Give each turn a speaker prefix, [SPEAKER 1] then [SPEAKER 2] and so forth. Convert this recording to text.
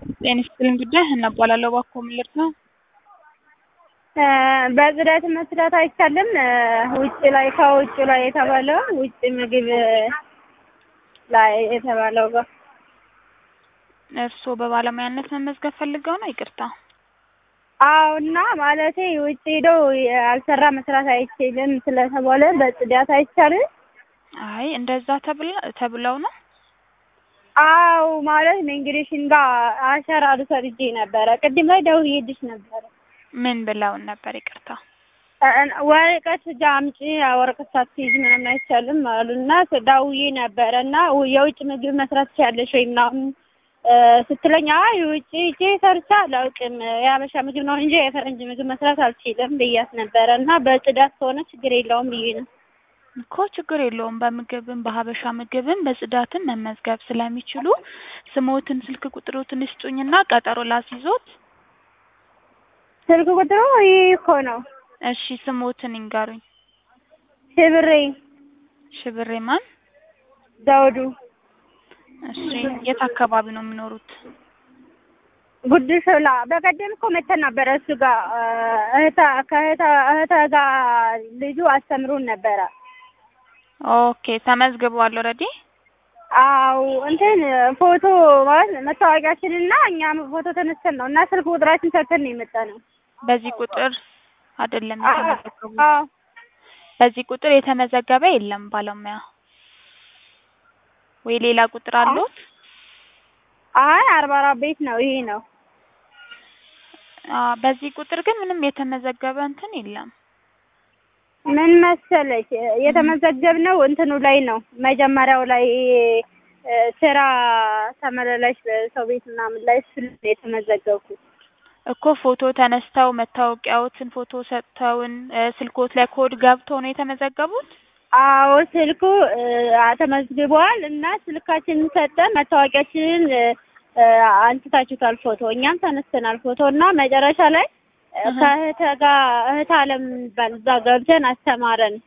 [SPEAKER 1] የኢንስቲትዩት ጉዳይ እናባላለሁ ባኮ ምልር ነው።
[SPEAKER 2] በጽዳት መስራት አይቻልም። ውጭ ላይ ከውጭ ላይ የተባለው ውጭ ምግብ ላይ የተባለው ጋር
[SPEAKER 1] እርስዎ በባለሙያነት መመዝገብ ፈልገው ነው? ይቅርታ።
[SPEAKER 2] አዎና ማለቴ ውጭ ሄዶ ያልሰራ መስራት አይችልም ስለተባለ በጽዳት አይቻልም።
[SPEAKER 1] አይ እንደዛ ተብለው ነው።
[SPEAKER 2] አዎ ማለት ኢሚግሬሽን ጋር አሻራ ልሰጥቼ ነበረ። ቅድም ላይ ደውዬልሽ ነበረ።
[SPEAKER 1] ምን ብለውን ነበር? ይቅርታ።
[SPEAKER 2] ወረቀት አምጪ ወረቀት ሳትይዥ ምንም አይቻልም አሉና ደውዬ ነበረ እና የውጭ ምግብ መስራት ትችያለሽ ወይ ምናምን ስትለኝ አይ ውጭ ሂጄ ሰርቼ አላውቅም የሀበሻ ምግብ ነው እንጂ የፈረንጅ ምግብ መስራት አልችልም ብያት ነበረ እና በጽዳት ከሆነ ችግር የለውም ብዬ ነው
[SPEAKER 1] እኮ። ችግር የለውም። በምግብም በሀበሻ ምግብም በጽዳትም መመዝገብ ስለሚችሉ ስሞትን፣ ስልክ ቁጥሮትን ይስጡኝና ቀጠሮ ላስይዞት።
[SPEAKER 2] ስልክ ቁጥሩ ይሄ እኮ ነው።
[SPEAKER 1] እሺ ስሞትን ይንገሩኝ። ሽብሬ ማን?
[SPEAKER 2] ዘውዱ።
[SPEAKER 1] እሺ የት አካባቢ ነው የሚኖሩት?
[SPEAKER 2] ጉድ ሾላ። በቀደም እኮ መተን ነበረ እሱ ጋር እህታ ጋር ልጁ አስተምሩን ነበረ።
[SPEAKER 1] ኦኬ ተመዝግበዋል ኦልሬዲ?
[SPEAKER 2] አው እንትን ፎቶ ማለት መታወቂያችንና እኛም ፎቶ ተነስተን ነው እና ስልክ ቁጥራችን ሰጥተን ነው የመጣነው።
[SPEAKER 1] በዚህ ቁጥር አይደለም የተመዘገቡት? በዚህ ቁጥር የተመዘገበ የለም ባለሙያ። ወይ ሌላ ቁጥር አሉት?
[SPEAKER 2] አይ 44 ቤት ነው ይሄ ነው።
[SPEAKER 1] በዚህ ቁጥር ግን ምንም የተመዘገበ እንትን የለም።
[SPEAKER 2] ምን መሰለሽ የተመዘገብነው እንትኑ ላይ ነው መጀመሪያው ላይ ስራ ተመላላሽ ሰው ቤት ምናምን ላይ እሱ ላይ የተመዘገብኩት
[SPEAKER 1] እኮ። ፎቶ ተነስተው መታወቂያዎትን ፎቶ ሰጥተውን ስልኮት ላይ ኮድ ገብተው ነው የተመዘገቡት?
[SPEAKER 2] አዎ ስልኩ ተመዝግቧል እና ስልካችንን ሰጠን መታወቂያችንን አንስታችሁታል ፎቶ፣ እኛም ተነስተናል ፎቶ እና መጨረሻ ላይ ከእህት ጋር እህት አለም ባል እዛ ገብተን አስተማረን